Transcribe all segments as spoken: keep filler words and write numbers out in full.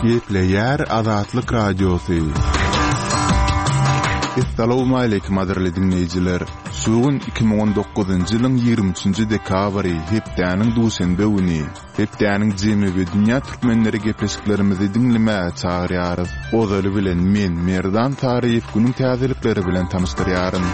Gepleyer Azatlyk Radiosu. Assalamu alaykum adirli dinleyijiler. Sugun iki ming on dokuzunjy ýylyň ýygrimi dekabry hepdäniň duşanbe güni. Hepdäniň jemy we dünýä türkmenleri gepleşiklerimizi dinlemäge çagyrýarys. Ozaly bilen men Merdan Taryýew günüň täzelikleri bilen tanışdyrýarym.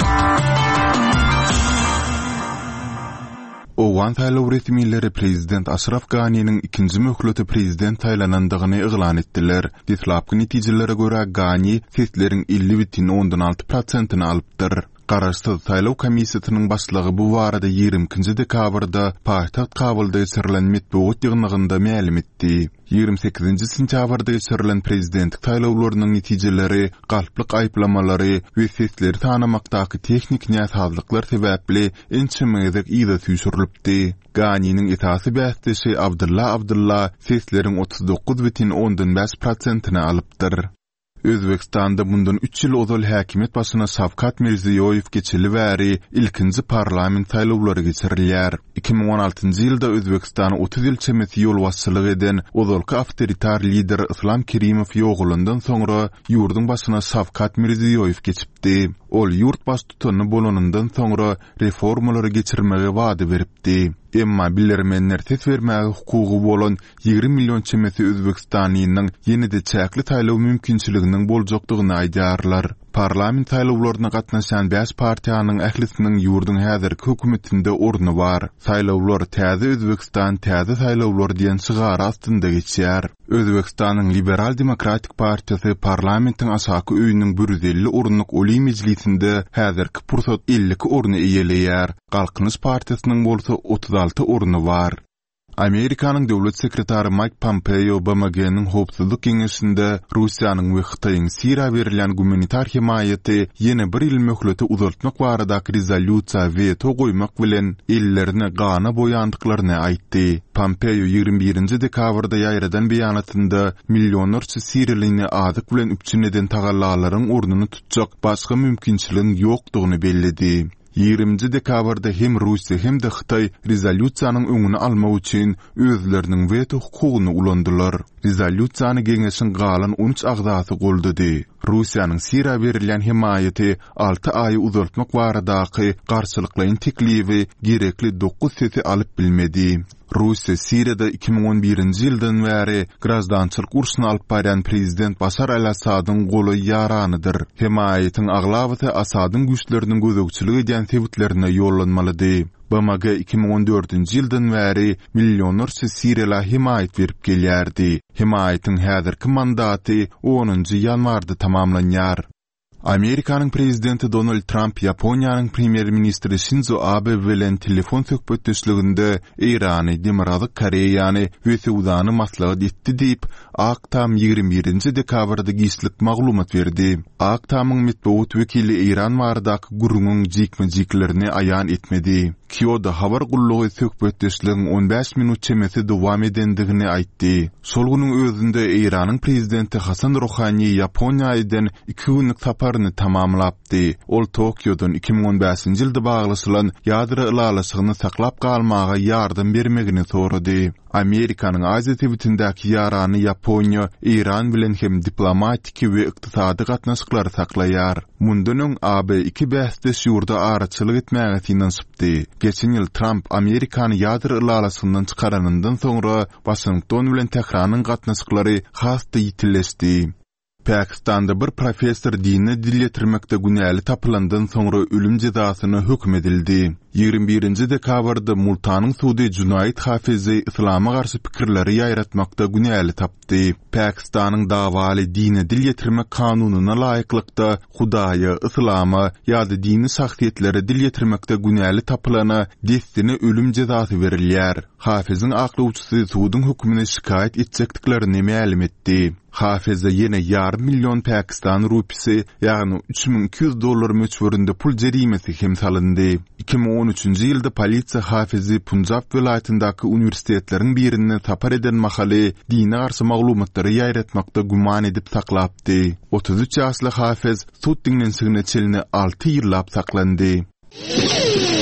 Owan taýlaw resmiýetleri prezident Ashraf Ganiýanyň ikinji möhleti prezident taýlanandygyny eglan etdiler. Ditlapky netijelere görä Ganiýy sesleriň elli бүтүн ondan alty prosentyny alypdyr. Garaşsyz taýlaw komissiýasynyň başlygy bu barada ýygrimi dekabrda paýtaxt Kabulda geçirilen metbuat ýygnygynda ma'lum etdi. ýygrimi sekizinji sentýabrda geçirilen prezidentlik taýlawlarynyň netijeleri, galplyk aýplamalary we sesleri tanamakdaky teknik näsazlyklar sebäpli ençimegedek ýyda süýşürilipdi. Ganiýanyň esasy bäsdişi Abdulla Abdulla sesleriň otuz dokuz бүтүn ondan beş prosentyny alypdyr. Özbekistanda bundan üç ýyl ozal häkimet başyna Şawkat Mirziýoýew geçeli bäri ilkinji parlament taýlawlary geçirilýär. iki ming on altynjy ýylda Özbekistana otuz ýyl çemeti ýol başçylyk eden ozalky awtoritar lider Islam Kerimow ýoğulundan soňra ýurduň başyna Şawkat Mirziýoýew geçipdi. Ol ýurt baş tutany bolanyndan soňra reformalary geçirmege wada beripdi. Emma bilermenler ses vermäge hukugy bolan ýygrimi million çemeti Özbekistanynyň ýene-de çäkli taýlaw mümkinçiliginiň boljakdygyny aýdýarlar. Parlament taýlawlaryna gatnaşan beş partiýanyň ählisiniň ýurdun häzirki hökümetinde orny bar. Taýlawlar täze Özbekistan täze taýlawlar diýen şygary astynda geçýär. Özbekistanyň Liberal Demokratik Partiýasy parlamentiň aşaky öýüniň bir yüz elli orunlyk Oly Mejlisinde häzirki pursat elli orny eýeleýär. Galkynyş Partiýasynyň bolsa otuz alty orny bar. Amerikanyň döwlet sekretary Mike Pompeo B M G'niň howpsuzlyk geňeşinde Russiýanyň we Hytaýyň Siriýa berilen gumanitar himayaty ýene bir ýyl möhleti uzaltmak baradaky rezolýusiýa weto goýmak bilen ellerini gana boýandyklaryny aýtdy. Pompeo ýygrimi birinji dekabrda ýaýradan beýanatynda millionlarça Siriýalyny adyk bilen üpçüneden tagallalaryň ornuny tutjak başga mümkinçiliginiň ýokdugyny bellidi. ýygrimi dekabrda hem Russiýa hem de Hytaý rezolýusiýanyň öňüni almak üçin özleriniň weto hukugyny ulandylar. Rezolýusiýany geňeşiň galan on üç agzasy goldudy. Russiýanyň Siriýa berilen himayaty alty aý uzaltmak baradaky garşylyklaryň teklibi gerekli dokuz sesi alyp bilmedi. Russiýa Siriýada iki ming on birinji ýyldan bäri grazdançylyk urşuny alyp baran prezident Başar al-Asadyň goly ýaranydyr. Himayatyň aglawaty Asadyň güýçleriniň gözegçiligi edýän sebitlerine ýollanmalydy. B M G iki ming on dördünji ýyldan bäri millionlarça Siriýala himayat berip gelýärdi. Himayatyň häzirki mandaty onunjy ýanwarda tamamlanýar. Amerikanyň prezidenti Donald Trump Ýaponiýanyň premier ministri Shinzo Abe bilen telefon söhbetdeşliginde Irany, Demokratik Koreýany we Suudany maslahat etdi diýip Aktam ýygrimi birinji dekabrda gyslyk maglumat berdi. Aktamyň metbuat wekili Iran baradaky gurrunun jikme-jiklerini aýan etmedi. Kyoto habar gullugy söhbetdeşligiň on beş minut çemeti dowam edendigini aýtdy. Şol güniň özünde Iranyň prezidenti Hasan Rouhani Ýaponiýadan iki günlük saparyny tamamlapdy. Ol Tokyodan iki ming on beşinji ýylda baglysylan ýadra ýalasygyny saklap galmaga ýardym bermegini sorady. Amerikanyň Aziýa tebitindäki ýarany Ýaponiýa, Iran bilen hem diplomatik we ykdysady gatnaşyklary saklaýar. Mundan öň A B iki bäsdeş ýurda araçylyk etmäge tinansypdy. Geçen ýyl Trump Amerikany ýadra ýalasygynyň çykaranyndan soňra Washington bilen Tehranyň gatnaşyklary hasty ýitileşdi. Pakistanda bir professor dini dil getirmekde günäli tapylandan soňra ölüm jazasyna hökm edildi. ýygrimi birinji dekabrda Multanyň sudy Junayd Hafizi Islama garşy pikirleri ýaýratmakda günäli tapdy. Pakistanyň dawaly dini dil getirmek kanunyna laýyklykda Hudaýa, Islama ýa-da dini şahsiýetlere dil getirmekde günäli tapylana destine ölüm jazasy berilýär. Hafiziň aklawçysy sudyň hökmüne şikayet etjekdiklerini ma'lum etdi. Hafize ýene ýarym million Pakistan rupisi, ýagny üç ming iki ýüz dollar möçberinde pul jerimesi hem salyndy. iki ming on üçünji ýylda polisiýa Hafizi Punjab welaýatyndaky uniwersitetleriň birinden tapar eden mahaly dini garşy maglumatlary ýaýratmakda guman edip saklapdy. otuz üç ýaşly Hafiz sud dinlensigine çelini alty ýyllap saklandy.